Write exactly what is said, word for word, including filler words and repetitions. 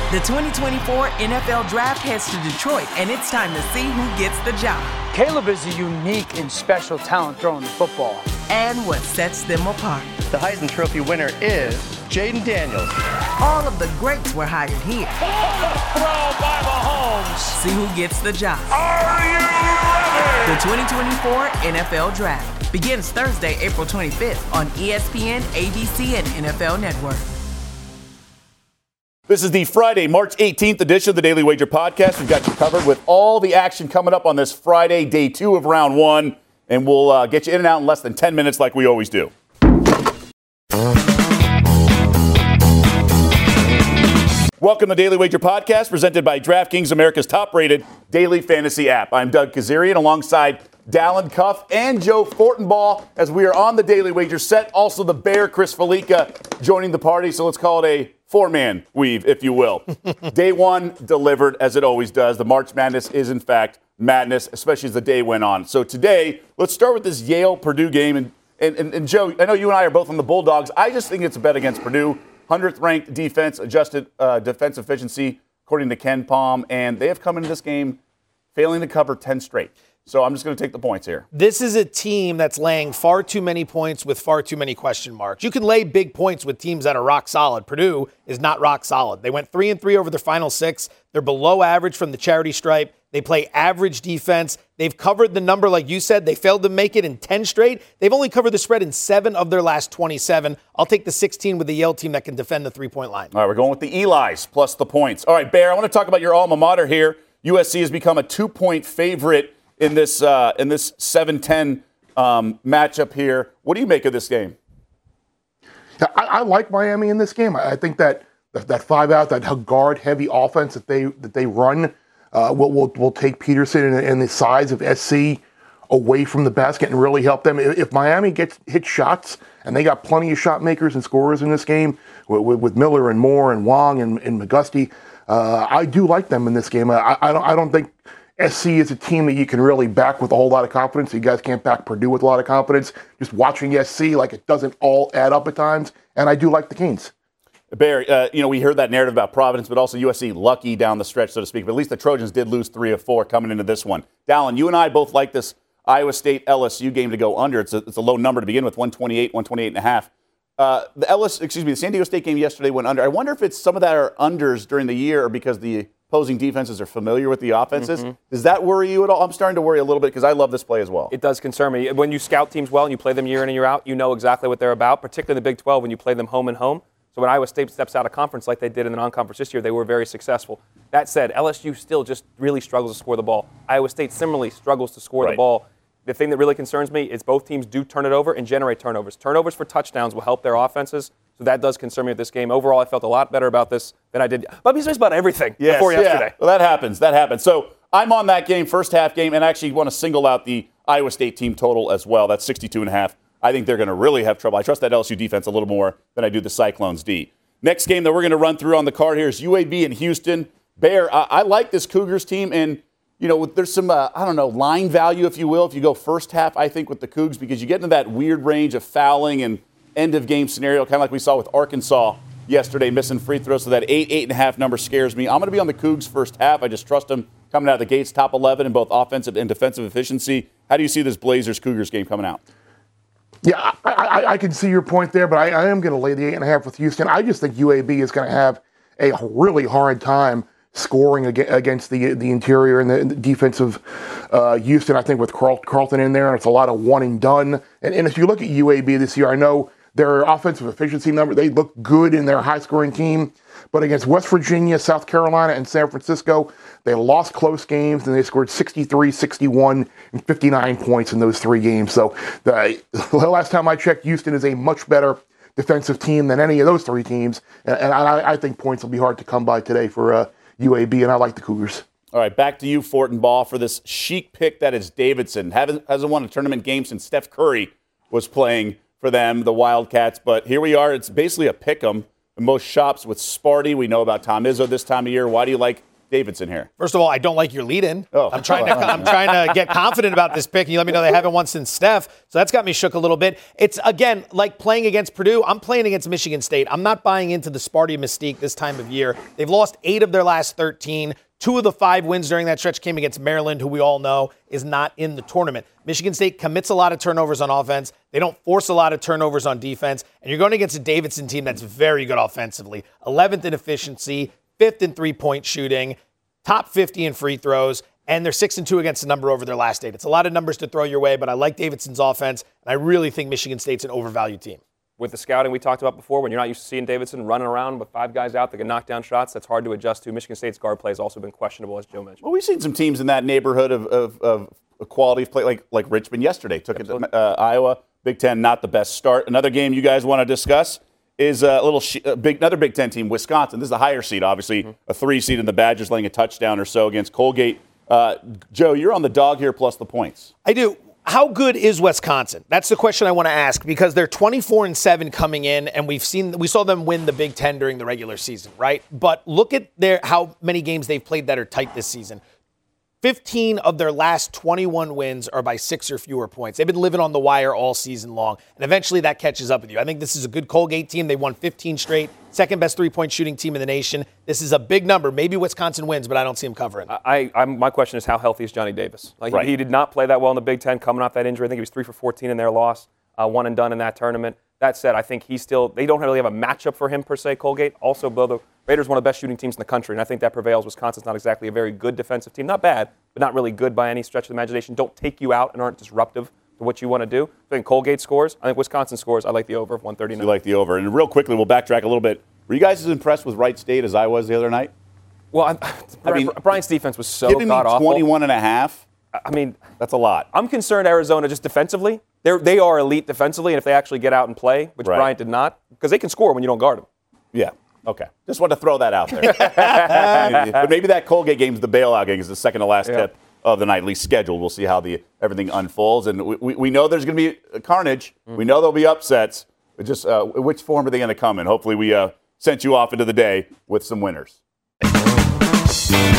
The twenty twenty-four N F L Draft heads to Detroit, and it's time to see who gets the job. Caleb is a unique and special talent throwing the football. And what sets them apart. The Heisman Trophy winner is Jaden Daniels. All of the greats were hired here. Throw by Mahomes. See who gets the job. Are you ready? The twenty twenty-four N F L Draft begins Thursday, April twenty-fifth on E S P N, A B C, and N F L Network. This is the Friday, March eighteenth edition of the Daily Wager Podcast. We've got you covered with all the action coming up on this Friday, day two of round one, and we'll uh, get you in and out in less than ten minutes like we always do. Welcome to the Daily Wager Podcast, presented by DraftKings, America's top-rated daily fantasy app. I'm Doug Kazarian, alongside Dallin Cuff and Joe Fortenbaugh, as we are on the Daily Wager set. Also, the Bear, Chris Felica, joining the party, so let's call it a four-man weave, if you will. Day one delivered, as it always does. The March Madness is, in fact, madness, especially as the day went on. So today, let's start with this Yale-Purdue game. And, and, and, and Joe, I know you and I are both on the Bulldogs. I just think it's a bet against Purdue. one hundredth ranked defense, adjusted uh, defense efficiency, according to Ken Palm. And they have come into this game failing to cover ten straight. So I'm just going to take the points here. This is a team that's laying far too many points with far too many question marks. You can lay big points with teams that are rock solid. Purdue is not rock solid. They went three and three over their final six. They're below average from the charity stripe. They play average defense. They've covered the number, like you said. They failed to make it in ten straight. They've only covered the spread in seven of their last twenty-seven. I'll take the sixteen with the Yale team that can defend the three-point line. All right, we're going with the Elis plus the points. All right, Bear, I want to talk about your alma mater here. U S C has become a two-point favorite in this uh, in this seven ten um, matchup here. What do you make of this game? Yeah, I, I like Miami in this game. I think that that, that five out, that guard-heavy offense that they that they run uh, will, will will take Peterson and, and the size of S C away from the basket and really help them. If, if Miami gets hit shots, and they got plenty of shot makers and scorers in this game with, with, with Miller and Moore and Wong and, and McGusty, uh, I do like them in this game. I, I don't I don't think S C is a team that you can really back with a whole lot of confidence. You guys can't back Purdue with a lot of confidence. Just watching S C, like, it doesn't all add up at times. And I do like the Canes. Bear, uh, you know, we heard that narrative about Providence, but also U S C lucky down the stretch, so to speak. But at least the Trojans did lose three of four coming into this one. Dallin, you and I both like this Iowa State L S U game to go under. It's a, it's a low number to begin with, one twenty-eight, one twenty-eight and a half. Uh, the L S, excuse me, the San Diego State game yesterday went under. I wonder if it's some of that are unders during the year or because the opposing defenses are familiar with the offenses. Mm-hmm. Does that worry you at all? I'm starting to worry a little bit because I love this play as well. It does concern me. When you scout teams well and you play them year in and year out, you know exactly what they're about, particularly in the Big twelve when you play them home and home. So when Iowa State steps out of conference like they did in the non-conference this year, they were very successful. That said, L S U still just really struggles to score the ball. Iowa State similarly struggles to score right. the ball. The thing that really concerns me is both teams do turn it over and generate turnovers. Turnovers for touchdowns will help their offenses. So that does concern me with this game. Overall, I felt a lot better about this than I did. But he's about everything yes, before yesterday. Yeah. Well, that happens. That happens. So I'm on that game, first half game, and actually want to single out the Iowa State team total as well. That's sixty-two and a half. I think they're going to really have trouble. I trust that L S U defense a little more than I do the Cyclones D. Next game that we're going to run through on the card here is U A B and Houston. Bear, I, I like this Cougars team, and you know, there's some, uh, I don't know, line value, if you will, if you go first half, I think, with the Cougs, because you get into that weird range of fouling and end-of-game scenario, kind of like we saw with Arkansas yesterday, missing free throws. So that eight, eight and a half number scares me. I'm going to be on the Cougs first half. I just trust them coming out of the gates, top eleven in both offensive and defensive efficiency. How do you see this Blazers-Cougars game coming out? Yeah, I, I, I can see your point there, but I, I am going to lay the eight and a half with Houston. I just think U A B is going to have a really hard time scoring against the the interior and the, the defensive uh, Houston. I think with Carl, Carlton in there, it's a lot of one and done. And, and if you look at U A B this year, I know their offensive efficiency number, they look good in their high-scoring team. But against West Virginia, South Carolina, and San Francisco, they lost close games, and they scored sixty-three, sixty-one, and fifty-nine points in those three games. So the, the last time I checked, Houston is a much better defensive team than any of those three teams. And, and I, I think points will be hard to come by today for uh, U A B, and I like the Cougars. All right, back to you, Fortenbaugh, for this chic pick that is Davidson. Hasn't, hasn't won a tournament game since Steph Curry was playing for them, the Wildcats. But here we are. It's basically a pick 'em. Most shops with Sparty. We know about Tom Izzo this time of year. Why do you like Davidson here? First of all, I don't like your lead-in. Oh. I'm trying to I'm trying to get confident about this pick, and you let me know they haven't won since Steph, so that's got me shook a little bit. It's, again, like playing against Purdue. I'm playing against Michigan State. I'm not buying into the Sparty mystique this time of year. They've lost eight of their last thirteen. Two of the five wins during that stretch came against Maryland, who we all know is not in the tournament. Michigan State commits a lot of turnovers on offense. They don't force a lot of turnovers on defense. And you're going against a Davidson team that's very good offensively. eleventh in efficiency, fifth in three-point shooting, top fifty in free throws, and they're six and two against the number over their last eight. It's a lot of numbers to throw your way, but I like Davidson's offense, and I really think Michigan State's an overvalued team. With the scouting we talked about before, when you're not used to seeing Davidson running around with five guys out that can knock down shots, that's hard to adjust to. Michigan State's guard play has also been questionable, as Joe mentioned. Well, we've seen some teams in that neighborhood of, of, of quality of play, like, like Richmond yesterday. Took Absolutely. it to uh, Iowa. Big Ten, not the best start. Another game you guys want to discuss is a little sh- a big, another Big Ten team, Wisconsin. This is the higher seed, obviously, mm-hmm. a three seed in the Badgers laying a touchdown or so against Colgate. Uh, Joe, you're on the dog here plus the points. I do. How good is Wisconsin? That's the question I want to ask, because they're twenty-four and seven coming in, and we've seen we saw them win the Big Ten during the regular season, right? But look at their how many games they've played that are tight this season. fifteen of their last twenty-one wins are by six or fewer points. They've been living on the wire all season long, and eventually that catches up with you. I think this is a good Colgate team. They won fifteen straight, second best three-point shooting team in the nation. This is a big number. Maybe Wisconsin wins, but I don't see them covering. I, I, my question is, how healthy is Johnny Davis? Like, right. he, he did not play that well in the Big Ten coming off that injury. I think he was three for fourteen in their loss, uh, one and done in that tournament. That said, I think he's still – they don't really have a matchup for him per se, Colgate. Also, though, the Raiders are one of the best shooting teams in the country, and I think that prevails. Wisconsin's not exactly a very good defensive team. Not bad, but not really good by any stretch of the imagination. Don't take you out and aren't disruptive to what you want to do. I think Colgate scores. I think Wisconsin scores. I like the over of one thirty-nine. So you like the over. And real quickly, we'll backtrack a little bit. Were you guys as impressed with Wright State as I was the other night? Well, I'm, I mean, Bryant's defense was so giving me god-awful. twenty-one and a half. I mean, that's a lot. I'm concerned Arizona just defensively. They're, they are elite defensively, and if they actually get out and play, which right. Bryant did not, because they can score when you don't guard them. Yeah. Okay. Just wanted to throw that out there. But maybe that Colgate game is the bailout game. Is the second to last yeah. tip of the night, at least scheduled. We'll see how the everything unfolds. And we, we, we know there's going to be carnage. Mm. We know there'll be upsets. But just uh, which form are they going to come in? Hopefully we uh, sent you off into the day with some winners.